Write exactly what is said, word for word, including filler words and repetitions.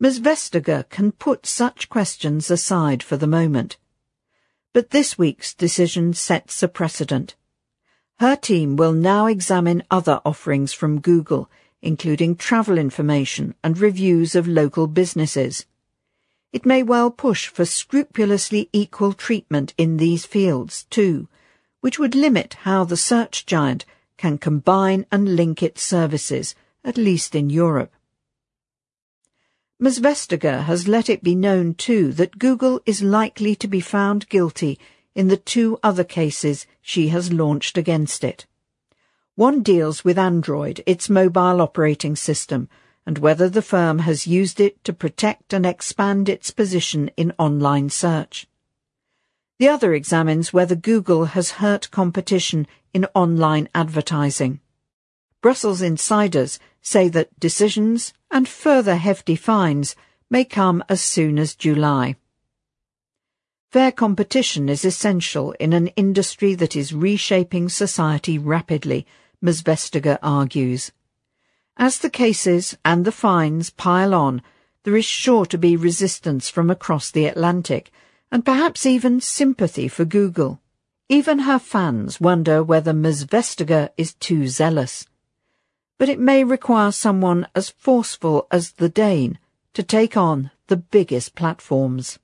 Miz Vestager can put such questions aside for the moment. But this week's decision sets a precedent. Her team will now examine other offerings from Google, including travel information and reviews of local businesses. It may well push for scrupulously equal treatment in these fields, too, which would limit how the search giant can combine and link its services, at least in Europe. Miz Vestager has let it be known, too, that Google is likely to be found guilty in the two other cases she has launched against it. One deals with Android, its mobile operating system, and whether the firm has used it to protect and expand its position in online search. The other examines whether Google has hurt competition in online advertising. Brussels insiders say that decisions and further hefty fines may come as soon as July. Fair competition is essential in an industry that is reshaping society rapidly, Miz Vestager argues. As the cases and the fines pile on, there is sure to be resistance from across the Atlantic, and perhaps even sympathy for Google. Even her fans wonder whether Miz Vestager is too zealous. But it may require someone as forceful as the Dane to take on the biggest platforms.